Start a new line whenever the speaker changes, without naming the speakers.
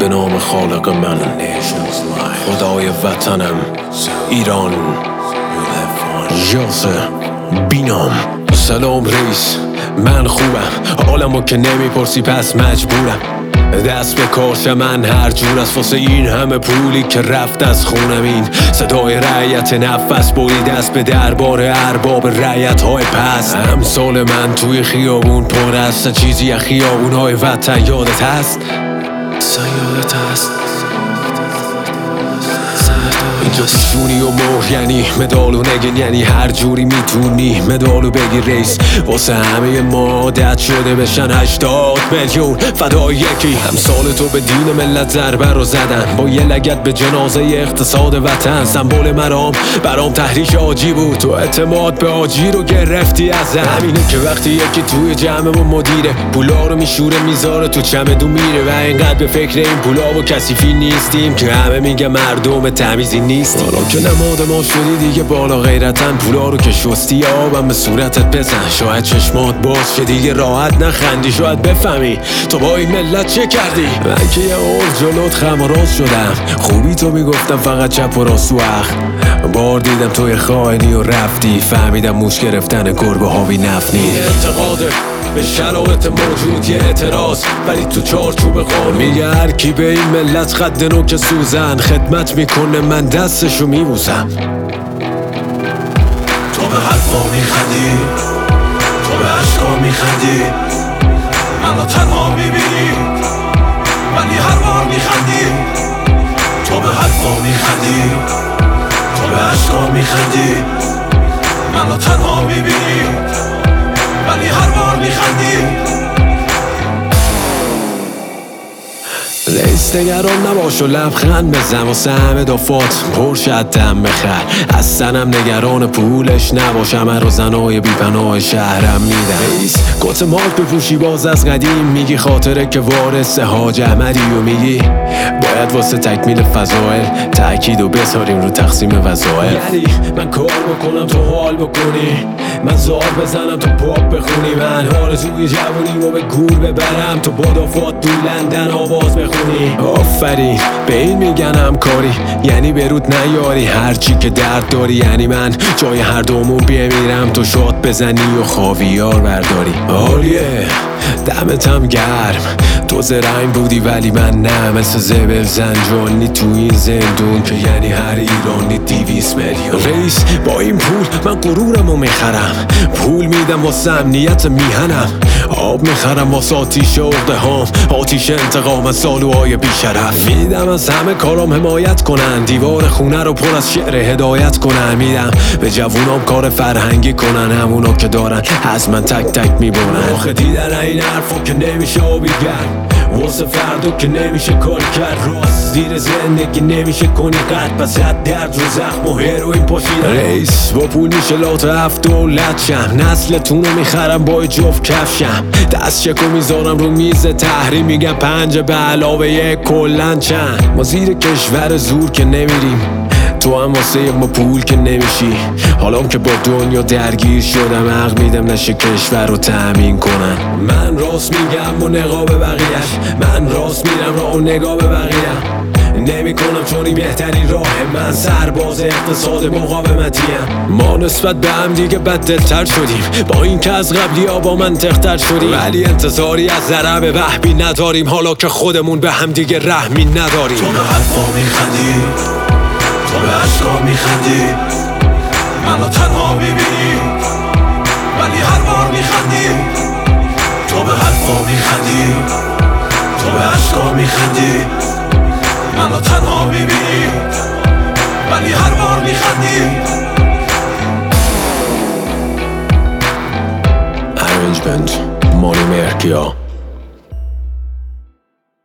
به نام خالق من، خدای وطنم ایران، یاسر بینام. سلام رئیس، من خوبم، حالمو که نمیپرسی پس مجبورم دست به کارش. من هر جور از واسه این همه پولی که رفت از خونم. این صدای رعیت نفس برید دست به دربار ارباب رعیت های پست. امثال من توی خیابون پر است، چیزی از خیابون های وطن یادت هست؟ یادت هست اینجا پیشونی و مهر یعنی مدال و نگین، یعنی هر جوری میتونی مدالو بگی رئیس. واسه همه ما عادت شده بشن 80 میلیون فدای یکی. همسال تو به دین ملت ضربه رو زدن با یه لگد به جنازه اقتصاد وطن. سمبل برام تحریک آجی بود، تو اعتماد به آجی رو گرفتی ازم. همینه که وقتی یکی توی جمعمون مدیره پولا رو میشوره میذاره تو چمدون میره و اینقدر به فکر این پولا و کثیفی نیستیم که همه میگه مردم تمیزی نیست. حالا که نماد ما شدی دیگه بالا غیرتن، پولا رو که شستی آبم به صورتت بزن. شاید چشمات باز شه دیگه راحت نخندی، شاید بفهمی تو با این ملت چه کردی. من که یه عرض جلوت خم و راست شدم، خوبی تو میگفتم فقط چپ و راست و اخ. بار دیدم توی خائنی و رفتی، فهمیدم موش گرفتن گربه ها بی نفنی. اعتقاده به شرایط موجود یه اعتراض، ولی تو چارچوب قانون میگه هر کی به این ملت خد نوک سوزن خدمت میکنه من دستشو میبوسم.
تو به حرفا میخندی، تو به عشقا میخندی، منو تنها میبینی ولی هر بار میخندی. تو به حرفا میخندی، تو به عشقا میخندی، منو تنها میبینی ولی هر بار میخندی.
رئیس نگران نباش و لبخند بزن، واسه همه دافات پرشد دم بخر. اصلاًم نگران پولش نباش، همه رو زنای بیپناه شهرم میدن. رئیس کت مارک بپوشی باز از قدیم، میگی خاطره که وارث حاج احمدی و میگی باید واسه تکمیل فضائل تأکید و بذاریم رو تقسیم وظایف. یعنی من کار بکنم تو حال بکنی، من زار بزنم تو پاپ بخونی، من آرزوی جوونیمو به گور ببرم تو بادافات تو لندن آواز بخونی. آفرین به این میگن همکاری، یعنی برود نیاری هرچی که درد داری. یعنی من جای هر دومون بمیرم تو شاد بزنی و خاویار برداری. عالیه دمتم گرم، تو زرنگ بودی ولی من نه، مثل زبل زنجانی تو این زندون که یعنی هر ایرانی 200 میلیون. رئیس با این پول من غرورمو میخرم، پول میدم واسه امنیت میهنم، آب میخرم واسه آتیش عقده هام، آتیش انتقام از سالوهای بیشرف. میدم از همه کارام حمایت کنن، دیوار خونه رو پر از شعر هدایت کنن. میدم به جوونام کار فرهنگی کنن، همونا که دارن از من تک تک میبونن. آخه دیدن این حرفا که نمیشه آبی گرم، واسه فردو که نمیشه کار کرد، راست زیر زندگی نمیشه کنی قد، پس رد درد رو زخم و هروین پاشیدن. رئیس با پول میشه لات 7 دولت شم، نسلتونو میخرم با جفت کفشم، دست چکو میذارم رو میز تحریم، میگم 5 به علاوه 1 کلن چند. ما زیر کشور زور که نمیریم، تو هم واسه ما پول که نمیشی. حالا که با دنیا درگیر شدم حق میدم نشه کشور رو تأمین کنن. من راست میگم و نقاب بقیهش، من راست میرم راه و نگاه به بقیه نمی کنم چون این بهترین راه. من سرباز اقتصاد مقاومتیم، ما نسبت به هم دیگه بددلتر شدیم، با این که از قبلی ها با منطقتر شدیم، ولی انتظاری از ضرب وهمی نداریم حالا که خودمون به هم دیگه رحمی نداریم.
تو به حرفا میخندی، تو به عشقا میخندی، منو تنها میبینی ولی هر بار میخندی. تو به حرفا میخندی، تو به عشقا میخندی، منو تنها میبینی ولی هر بار میخندی.
Arrangement مانی مهرکیا.